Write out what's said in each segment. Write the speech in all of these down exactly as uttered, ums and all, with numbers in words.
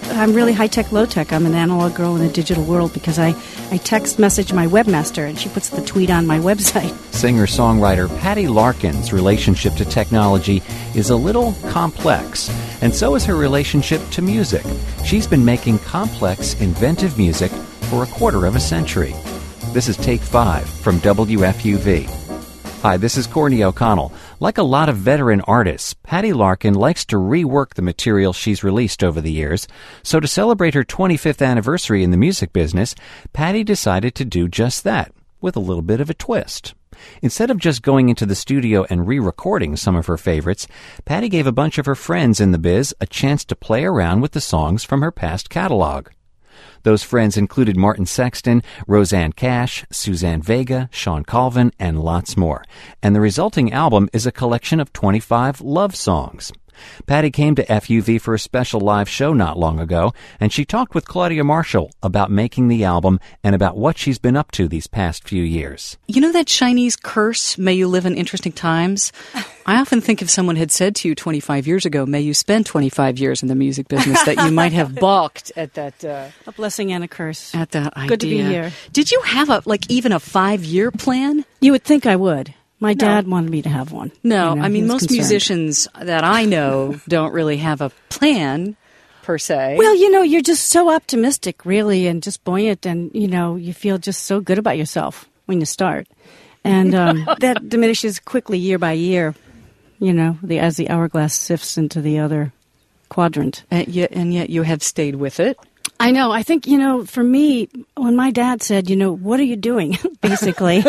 I'm really high-tech, low-tech. I'm an analog girl in a digital world because I, I text message my webmaster, and she puts the tweet on my website. Singer-songwriter Patty Larkin's relationship to technology is a little complex, and so is her relationship to music. She's been making complex, inventive music for a quarter of a century. This is Take Five from W F U V. Hi, this is Courtney O'Connell. Like a lot of veteran artists, Patty Larkin likes to rework the material she's released over the years. So to celebrate her twenty-fifth anniversary in the music business, Patty decided to do just that, with a little bit of a twist. Instead of just going into the studio and re-recording some of her favorites, Patty gave a bunch of her friends in the biz a chance to play around with the songs from her past catalog. Those friends included Martin Sexton, Rosanne Cash, Suzanne Vega, Sean Colvin, and lots more. And the resulting album is a collection of twenty-five love songs. Patty came to F U V for a special live show not long ago, and she talked with Claudia Marshall about making the album and about what she's been up to these past few years. You know that Chinese curse, may you live in interesting times? I often think if someone had said to you twenty-five years ago, may you spend twenty-five years in the music business, that you might have balked at that. Uh, a blessing and a curse. At that idea. Good to be here. Did you have a like even a five-year plan? You would think I would. My No. dad wanted me to have one. No, You know, I he mean, was most concerned. musicians that I know don't really have a plan, per se. Well, you know, you're just so optimistic, really, and just buoyant, and, you know, you feel just so good about yourself when you start. And um, that diminishes quickly year by year, you know, the, as the hourglass sifts into the other quadrant. And yet, and yet you have stayed with it. I know. I think, you know, for me, when my dad said, you know, what are you doing, basically,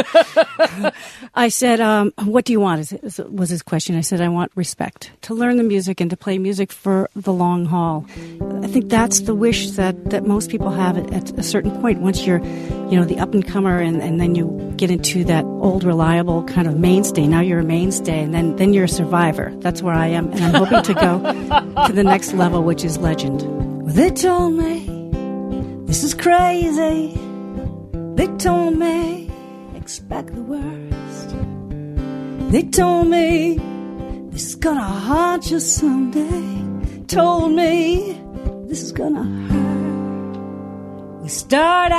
I said, um, what do you want, is, was his question. I said, I want respect, to learn the music and to play music for the long haul. I think that's the wish that, that most people have at, at a certain point. Once you're, you know, the up-and-comer and, and then you get into that old, reliable kind of mainstay. Now you're a mainstay, and then, then you're a survivor. That's where I am, and I'm hoping to go to the next level, which is legend. They told me this is crazy. They told me expect the worst. They told me this is gonna haunt you someday. Told me this is gonna hurt. We start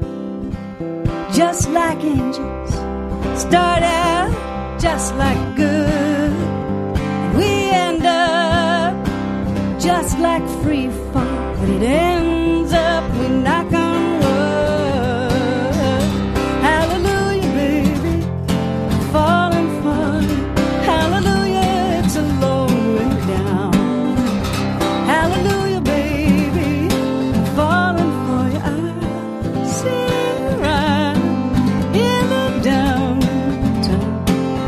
out just like angels. Start out just like good. We end up just like free fall. But it ends up we knock on wood. Hallelujah, baby, falling, falling. Hallelujah, it's a long way down. Hallelujah, baby, falling for you. I see right in the downtown.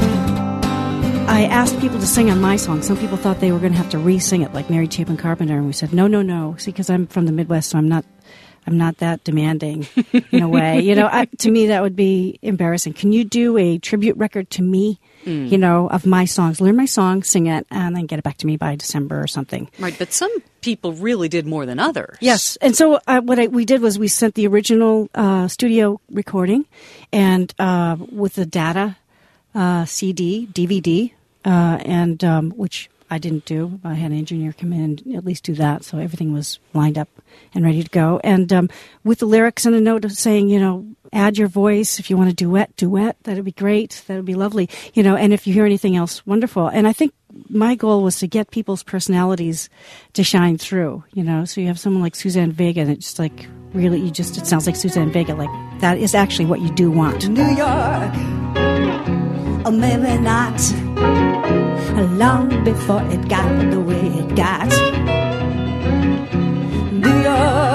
I asked people to sing on my song. Some people thought they were going to have to re-sing it like Mary Chapin Carpenter, and we said, no, no, no. See, because I'm from the Midwest, so I'm not I'm not that demanding in a way. You know, I, to me, that would be embarrassing. Can you do a tribute record to me, mm. you know, of my songs? Learn my song, sing it, and then get it back to me by December or something. Right, but some people really did more than others. Yes, and so uh, what I, we did was we sent the original uh, studio recording, and uh, with the data uh, C D, D V D, uh, and um, which I didn't do. I had an engineer come in and at least do that, so everything was lined up and ready to go. And um, with the lyrics and a note of saying, you know, add your voice. If you want to duet, duet. That'd be great. That'd be lovely. You know, and if you hear anything else, wonderful. And I think my goal was to get people's personalities to shine through, you know. So you have someone like Suzanne Vega, and it's just like, really, you just, it sounds like Suzanne Vega. Like, that is actually what you do want. New York, or maybe not, long before it got the way it got. New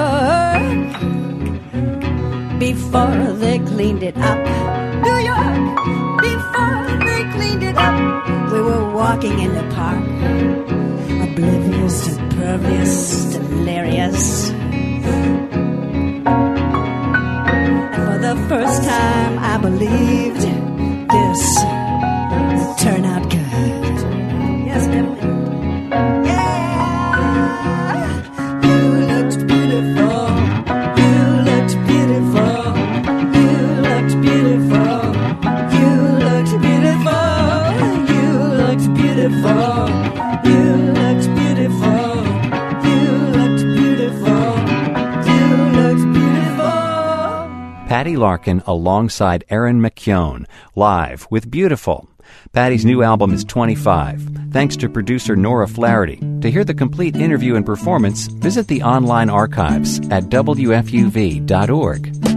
York, before they cleaned it up. New York, before they cleaned it up. We were walking in the park, oblivious, impervious, delirious. And for the first time I believed this would turn out good. Yes, definitely. Yeah, you looked beautiful. You looked beautiful. You looked beautiful. You looked beautiful. You looked beautiful. You looked beautiful. You looked Patty Larkin alongside Aaron McKeown, live with Beautiful. Patty's new album is twenty-five. Thanks to producer Nora Flaherty. To hear the complete interview and performance, visit the online archives at W F U V dot org.